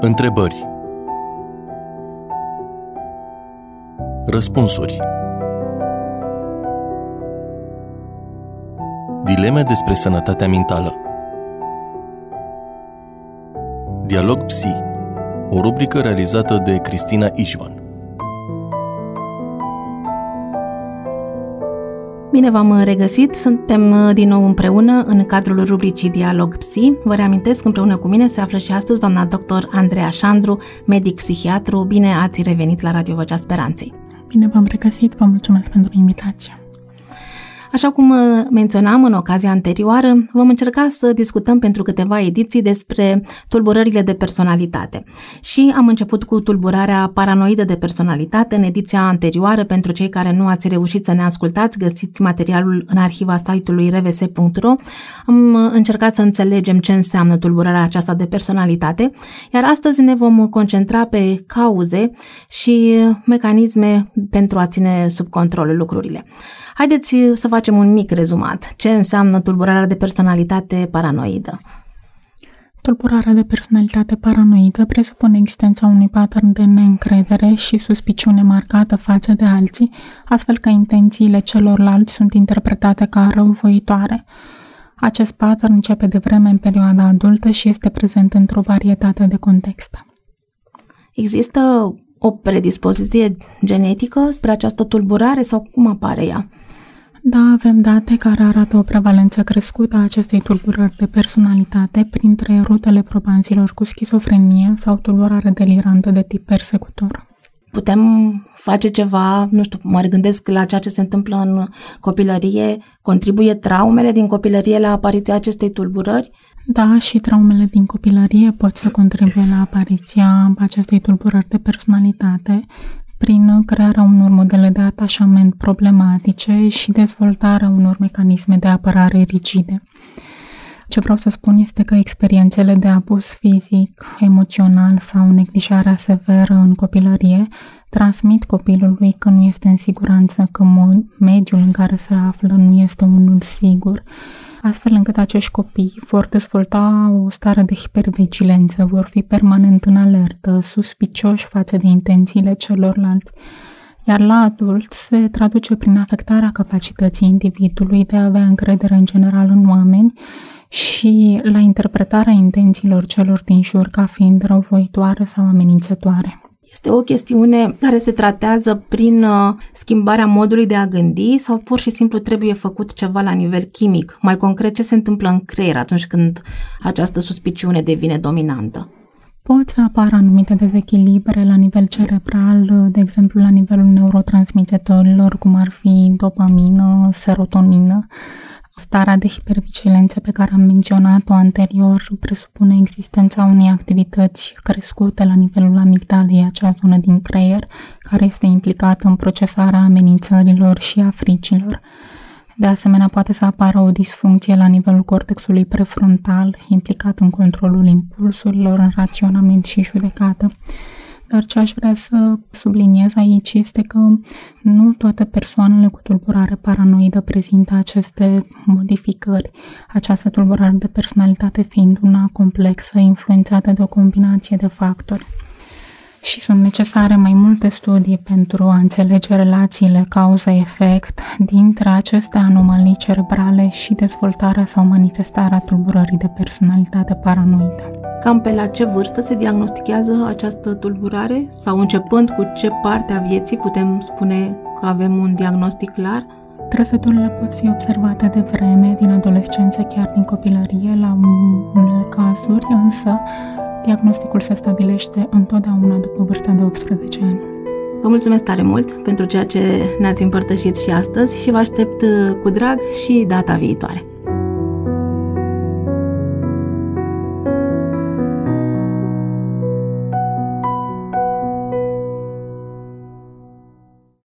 Întrebări. Răspunsuri. Dileme despre sănătatea mentală. Dialog Psi, o rubrică realizată de Cristina Ișvan. Bine v-am regăsit, suntem din nou împreună în cadrul rubricii Dialog Psi. Vă reamintesc, împreună cu mine se află și astăzi doamna dr. Andreea Șandru, medic psihiatru. Bine ați revenit la Radio Vocea Speranței. Bine v-am regăsit, vă mulțumesc pentru invitație. Așa cum menționam în ocazia anterioară, vom încerca să discutăm pentru câteva ediții despre tulburările de personalitate. Și am început cu tulburarea paranoidă de personalitate. În ediția anterioară, pentru cei care nu ați reușit să ne ascultați, găsiți materialul în arhiva site-ului rvs.ro. Am încercat să înțelegem ce înseamnă tulburarea aceasta de personalitate, iar astăzi ne vom concentra pe cauze și mecanisme pentru a ține sub control lucrurile. Haideți să facem un mic rezumat. Ce înseamnă tulburarea de personalitate paranoidă? Tulburarea de personalitate paranoidă presupune existența unui pattern de neîncredere și suspiciune marcată față de alții, astfel că intențiile celorlalți sunt interpretate ca răuvoitoare. Acest pattern începe de vreme în perioada adultă și este prezent într-o varietate de contexte. Există o predispoziție genetică spre această tulburare sau cum apare ea? Da, avem date care arată o prevalență crescută a acestei tulburări de personalitate printre rutele probanților cu schizofrenie sau tulburare delirantă de tip persecutor. Putem face ceva, mă gândesc la ceea ce se întâmplă în copilărie, contribuie traumele din copilărie la apariția acestei tulburări? Da, și traumele din copilărie pot să contribuie la apariția acestei tulburări de personalitate prin crearea unor modele de atașament problematice și dezvoltarea unor mecanisme de apărare rigide. Ce vreau să spun este că experiențele de abuz fizic, emoțional sau neglijarea severă în copilărie transmit copilului că nu este în siguranță, că mediul în care se află nu este unul sigur, astfel încât acești copii vor dezvolta o stare de hipervigilență, vor fi permanent în alertă, suspicioși față de intențiile celorlalți, iar la adult se traduce prin afectarea capacității individului de a avea încredere în general în oameni și la interpretarea intențiilor celor din jur ca fiind răuvoitoare sau amenințătoare. Este o chestiune care se tratează prin schimbarea modului de a gândi sau pur și simplu trebuie făcut ceva la nivel chimic? Mai concret, ce se întâmplă în creier atunci când această suspiciune devine dominantă? Pot să apară anumite dezechilibre la nivel cerebral, de exemplu la nivelul neurotransmititorilor, cum ar fi dopamină, serotonină. Starea de hipervigilență pe care am menționat-o anterior presupune existența unei activități crescute la nivelul amigdalei, acea zonă din creier, care este implicată în procesarea amenințărilor și a fricilor. De asemenea, poate să apară o disfuncție la nivelul cortexului prefrontal, implicat în controlul impulsurilor, în raționament și judecată. Dar ce aș vrea să subliniez aici este că nu toate persoanele cu tulburare paranoidă prezintă aceste modificări, această tulburare de personalitate fiind una complexă, influențată de o combinație de factori. Și sunt necesare mai multe studii pentru a înțelege relațiile cauză-efect dintre aceste anomalii cerebrale și dezvoltarea sau manifestarea tulburării de personalitate paranoidă. Cam pe la ce vârstă se diagnostichează această tulburare? Sau începând cu ce parte a vieții putem spune că avem un diagnostic clar? Trăsăturile pot fi observate de vreme, din adolescență, chiar din copilărie, la unele cazuri, însă diagnosticul se stabilește întotdeauna după vârsta de 18 ani. Vă mulțumesc tare mult pentru ceea ce ne-ați împărtășit și astăzi și vă aștept cu drag și data viitoare.